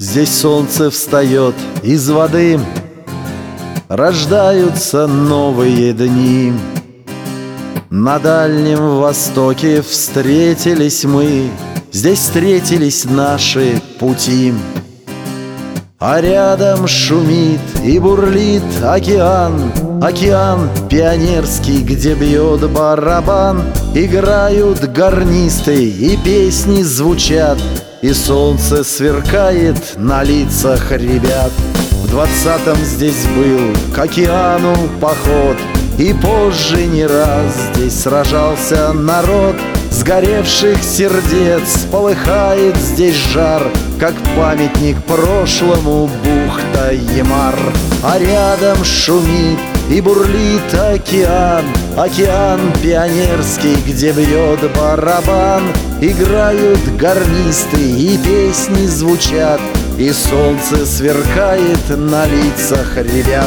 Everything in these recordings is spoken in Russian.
Здесь солнце встает из воды, рождаются новые дни. На Дальнем Востоке встретились мы, здесь встретились наши пути. А рядом шумит и бурлит океан, океан пионерский, где бьет барабан. Играют гарнисты и песни звучат, и солнце сверкает на лицах ребят. В 20-м здесь был к океану поход, и позже не раз здесь сражался народ. Сгоревших сердец полыхает здесь жар, как памятник прошлому бухта Ямар. А рядом шумит и бурлит океан, океан пионерский, где бьет барабан. Играют гарнисты и песни звучат, и солнце сверкает на лицах ребят.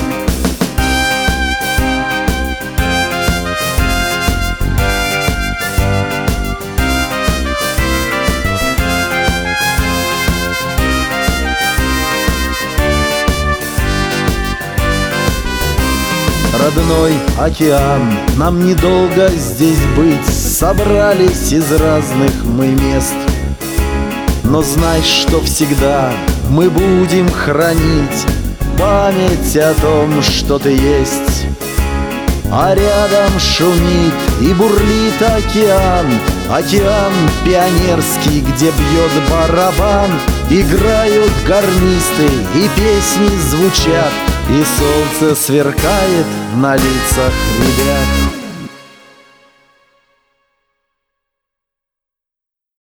Родной океан, нам недолго здесь быть, собрались из разных мы мест. Но знай, что всегда мы будем хранить память о том, что ты есть. А рядом шумит и бурлит океан, океан пионерский, где бьет барабан. Играют гарнисты и песни звучат, и солнце сверкает на лицах ребят.